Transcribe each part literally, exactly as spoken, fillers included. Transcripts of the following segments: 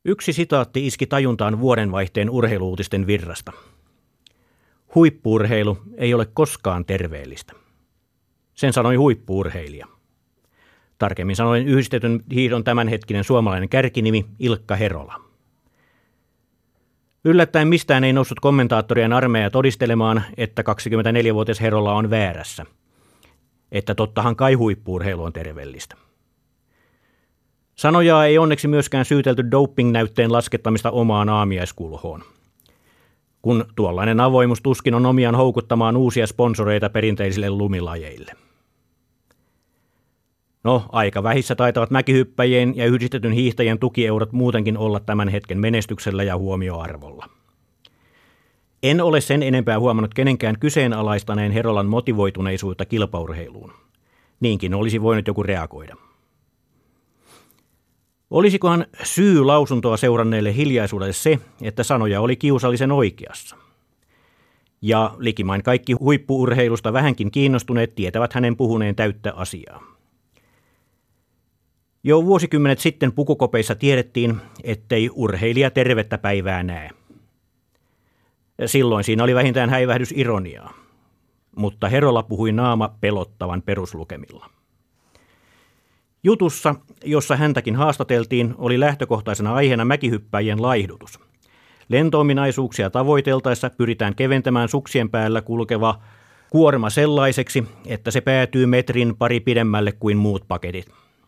Yksi sitaatti iski tajuntaan vuodenvaihteen urheiluutisten virrasta. Huippu-urheilu ei ole koskaan terveellistä. Sen sanoi huippu-urheilija. Tarkemmin sanoen yhdistetyn hiihdon tämänhetkinen suomalainen kärkinimi Ilkka Herola. Yllättäen mistään ei noussut kommentaattorien armeija todistelemaan, että kaksikymmentäneljävuotias Herola on väärässä. Että tottahan kai huippu-urheilu on terveellistä. Sanojaa ei onneksi myöskään syytelty doping-näytteen laskettamista omaan aamiaiskulhoon. Kun tuollainen avoimuus tuskin on omiaan houkuttamaan uusia sponsoreita perinteisille lumilajeille. No, aika vähissä taitavat mäkihyppäjien ja yhdistetyn hiihtäjien tukieurot muutenkin olla tämän hetken menestyksellä ja huomioarvolla. En ole sen enempää huomannut kenenkään kyseenalaistaneen Herolan motivoituneisuutta kilpaurheiluun. Niinkin olisi voinut joku reagoida. Olisikohan syy lausuntoa seuranneille hiljaisuudelle se, että sanoja oli kiusallisen oikeassa? Ja likimain kaikki huippu-urheilusta vähänkin kiinnostuneet tietävät hänen puhuneen täyttä asiaa. Jo vuosikymmenet sitten pukukopeissa tiedettiin, ettei urheilija tervettä päivää näe. Silloin siinä oli vähintään häivähdys ironiaa, mutta Herola puhui naama pelottavan peruslukemilla. Jutussa, jossa häntäkin haastateltiin, oli lähtökohtaisena aiheena mäkihyppäjien laihdutus. Lentoominaisuuksia tavoiteltaessa pyritään keventämään suksien päällä kulkeva kuorma sellaiseksi, että se päätyy metrin pari pidemmälle kuin muut paketit.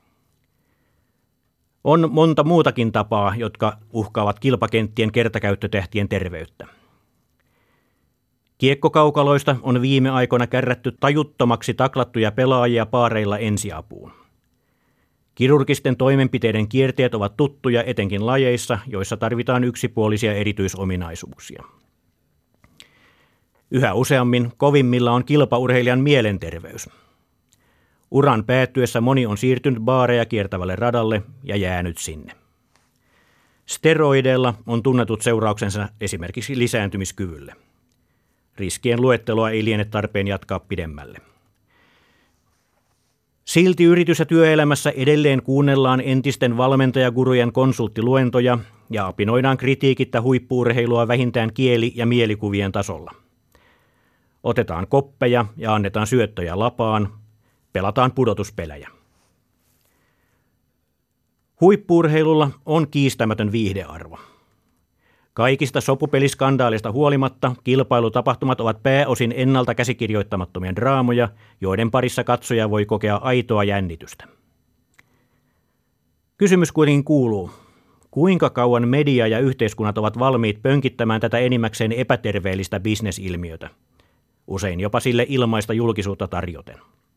On monta muutakin tapaa, jotka uhkaavat kilpakenttien kertakäyttötähtien terveyttä. Kiekkokaukaloista on viime aikoina kärrätty tajuttomaksi taklattuja pelaajia paareilla ensiapuun. Kirurgisten toimenpiteiden kierteet ovat tuttuja etenkin lajeissa, joissa tarvitaan yksipuolisia erityisominaisuuksia. Yhä useammin kovimmilla on kilpaurheilijan mielenterveys. Uran päättyessä moni on siirtynyt baareja kiertävälle radalle ja jäänyt sinne. Steroideilla on tunnetut seurauksensa esimerkiksi lisääntymiskyvylle. Riskien luetteloa ei liene tarpeen jatkaa pidemmälle. Silti yritys- ja työelämässä edelleen kuunnellaan entisten valmentajagurujen konsulttiluentoja ja apinoidaan kritiikittä huippu-urheilua vähintään kieli- ja mielikuvien tasolla. Otetaan koppeja ja annetaan syöttöjä lapaan, pelataan pudotuspelejä. Huippu-urheilulla on kiistämätön viihdearvo. Kaikista sopupeliskandaaleista huolimatta kilpailutapahtumat ovat pääosin ennalta käsikirjoittamattomia draamoja, joiden parissa katsoja voi kokea aitoa jännitystä. Kysymys kuitenkin kuuluu, kuinka kauan media ja yhteiskunnat ovat valmiit pönkittämään tätä enimmäkseen epäterveellistä bisnesilmiötä, usein jopa sille ilmaista julkisuutta tarjoten.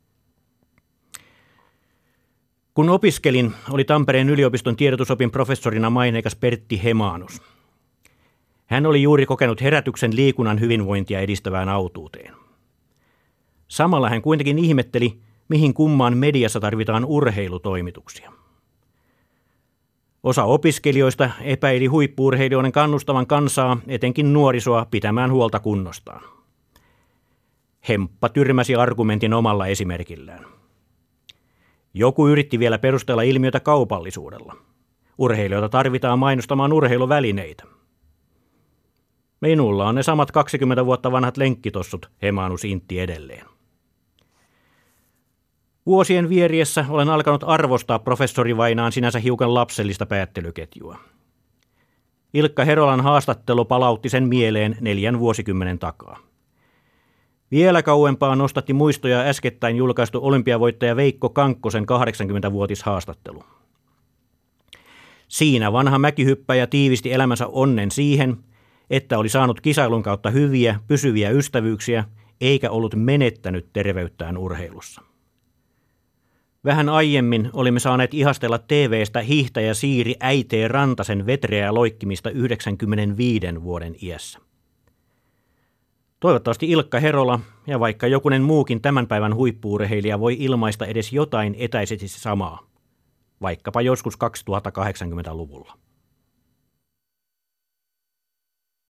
Kun opiskelin, oli Tampereen yliopiston tiedotusopin professorina maineikas Pertti Hemaanus. Hän oli juuri kokenut herätyksen liikunnan hyvinvointia edistävään autuuteen. Samalla hän kuitenkin ihmetteli, mihin kummaan mediassa tarvitaan urheilutoimituksia. Osa opiskelijoista epäili huippu-urheilijoiden kannustavan kansaa, etenkin nuorisoa, pitämään huolta kunnostaan. Hemppa tyrmäsi argumentin omalla esimerkillään. Joku yritti vielä perustella ilmiötä kaupallisuudella. Urheilijoita tarvitaan mainostamaan urheiluvälineitä. Minulla on ne samat kaksikymmentä vuotta vanhat lenkkitossut, Hemaanus intti edelleen. Vuosien vieriessä olen alkanut arvostaa professori Vainaan sinänsä hiukan lapsellista päättelyketjua. Ilkka Herolan haastattelu palautti sen mieleen neljän vuosikymmenen takaa. Vielä kauempaa nostatti muistoja äskettäin julkaistu olympiavoittaja Veikko Kankkosen kahdeksankymmentävuotishaastattelu. Siinä vanha mäkihyppäjä tiivisti elämänsä onnen siihen, että oli saanut kisailun kautta hyviä, pysyviä ystävyyksiä, eikä ollut menettänyt terveyttään urheilussa. Vähän aiemmin olimme saaneet ihastella T V:stä hiihtäjä Siiri Äitee Rantasen vetreää loikkimista yhdeksänkymmentäviiden vuoden iässä. Toivottavasti Ilkka Herola ja vaikka jokunen muukin tämän päivän huippu-urheilija voi ilmaista edes jotain etäisesti samaa, vaikkapa joskus kaksituhattakahdeksankymmentäluvulla.